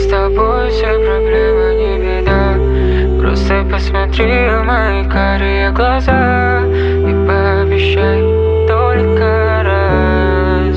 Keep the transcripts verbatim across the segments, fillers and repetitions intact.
тобой все проблемы не беда. Просто посмотри в мои карие глаза и пообещай только раз.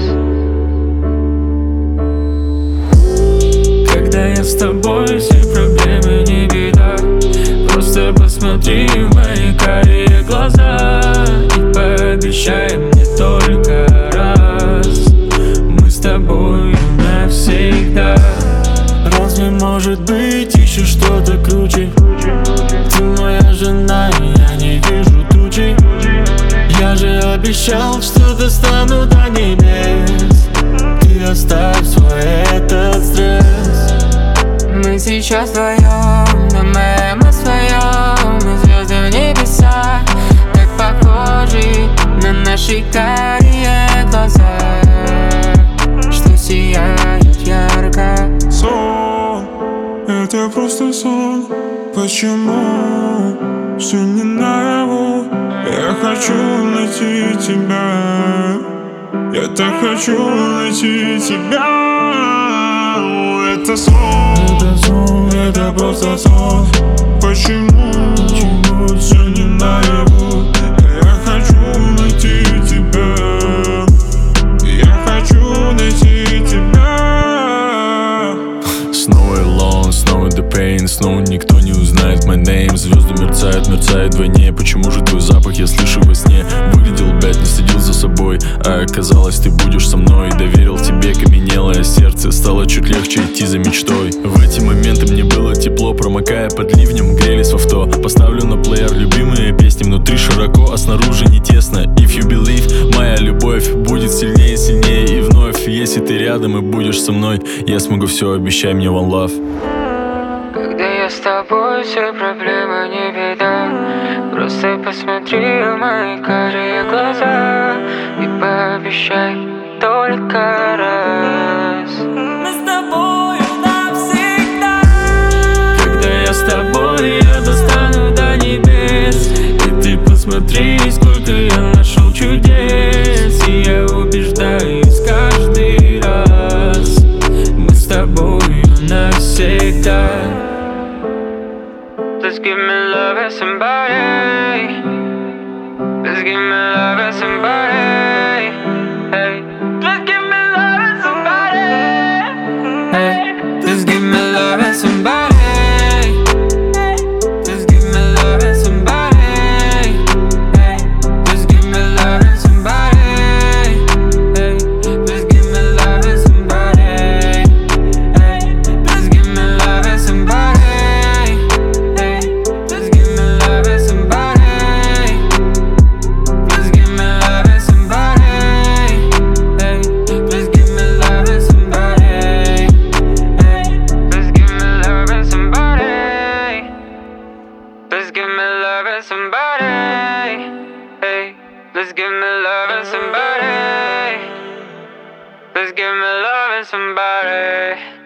Когда я с тобой, все проблемы не беда. Просто посмотри в мои карие глаза и пообещай мне только раз. Мы с тобой навсегда. Разве может быть еще что-то круче? Ты моя жена, и я не вижу тучи. Я же обещал, что достану до небес. Ты оставь свой этот стресс. Мы сейчас вдвоем, думаем о своем. Мы звезды в небеса, так похожи на наши карие глаза, что сияют ярко. Сон, это просто сон. Почему все не наяву? Я хочу найти тебя. Я так хочу найти тебя. Это сон, это сон, это просто сон. Почему, Почему все не наяву? Я хочу найти тебя. Я хочу найти тебя. Снова alone, снова the pain. Снова никто не узнает my name. Звезды мерцают, мерцают вдвойне. Почему же твой запах я слышу во сне? Выглядел бед, не следил за собой, а оказалось, ты будешь со мной. Доверил тебе каменелое сердце, стало чуть легче идти за мечтой. В эти моменты мне было тепло, промокая под ливнем, грелись в авто. Поставлю на плеер любимые песни, внутри широко, а снаружи не тесно. If you believe, моя любовь будет сильнее, сильнее и вновь. Если ты рядом и будешь со мной, я смогу все, обещай мне one love. Когда я с тобой, все проблемы не беда. Просто посмотри в мои карие глаза и пообещай только раз. Мы с тобой навсегда. Когда я с тобой, я достану до небес. И ты посмотри, сколько я нашел чудес. И я убеждаюсь каждый раз. Мы с тобой навсегда. Just give me love and somebody. Just give me love and somebody. Hey. Just give me love and somebody. Hey. Just give me love and somebody. Just give me love and somebody. Hey. Just give me love and somebody. Hey. Just give me love and somebody. Hey. Just give me love and somebody. Let's give me love and somebody. Hey, let's give me love and somebody. Let's give me love and somebody.